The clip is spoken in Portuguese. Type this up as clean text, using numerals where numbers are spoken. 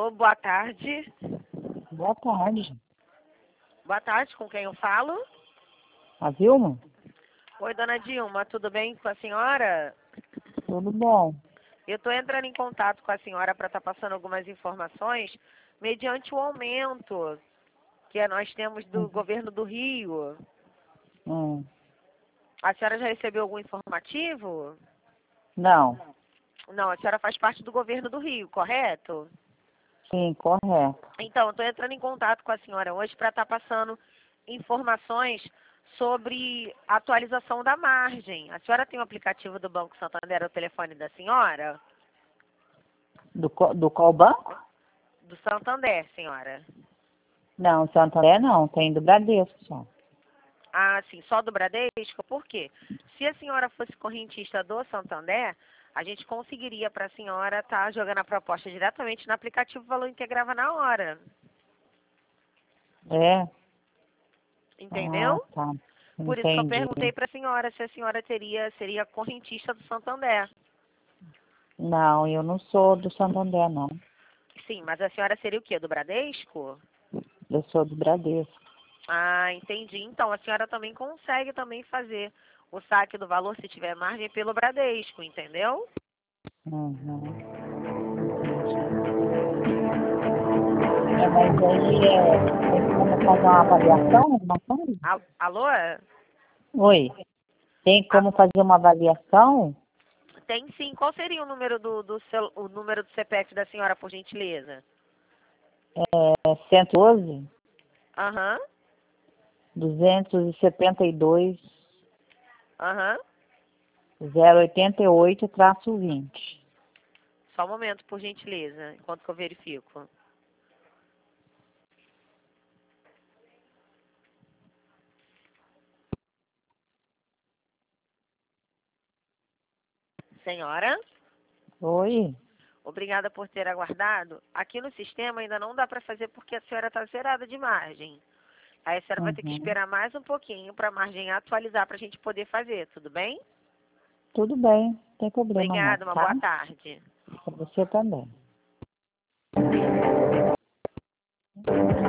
Alô, boa tarde. Boa tarde. Boa tarde, com quem eu falo? A Vilma? Oi, dona Dilma, tudo bem com a senhora? Tudo bom. Eu estou entrando em contato com a senhora para estar passando algumas informações mediante o aumento que nós temos do governo do Rio. Hum. A senhora já recebeu algum informativo? Não. Não, a senhora faz parte do governo do Rio, correto? Sim, correto. Então, estou entrando em contato com a senhora hoje para estar passando informações sobre a atualização da margem. A senhora tem o aplicativo do Banco Santander no telefone da senhora? Do qual banco? Do Santander, senhora. Não, Santander não. Tem do Bradesco só. Ah, sim, só do Bradesco? Por quê? Se a senhora fosse correntista do Santander, a gente conseguiria para a senhora estar jogando a proposta diretamente no aplicativo, o valor integrava na hora. É? Entendeu? Ah, tá. Por isso que eu Entendi. perguntei para a senhora se a senhora seria correntista do Santander. Não, eu não sou do Santander, não. Sim, mas a senhora seria o quê? Do Bradesco? Eu sou do Bradesco. Ah, entendi. Então, a senhora também consegue também fazer o saque do valor, se tiver margem, pelo Bradesco, entendeu? Uhum. Mas aí tem como fazer uma avaliação, alguma coisa? Alô? Oi. Tem Ah, como fazer uma avaliação? tem sim. Qual seria o número o número do CPF da senhora, por gentileza? É 112, Aham, 272, aham. 088-20. Só um momento, por gentileza, enquanto que eu verifico. Senhora? Oi? Obrigada por ter aguardado. Aqui no sistema ainda não dá para fazer porque a senhora está zerada de margem. Aí a senhora vai ter que Uhum. esperar mais um pouquinho para a margem atualizar para a gente poder fazer, tudo bem? Tudo bem, não tem problema não, Obrigada, uma tá? boa tarde. Pra você também.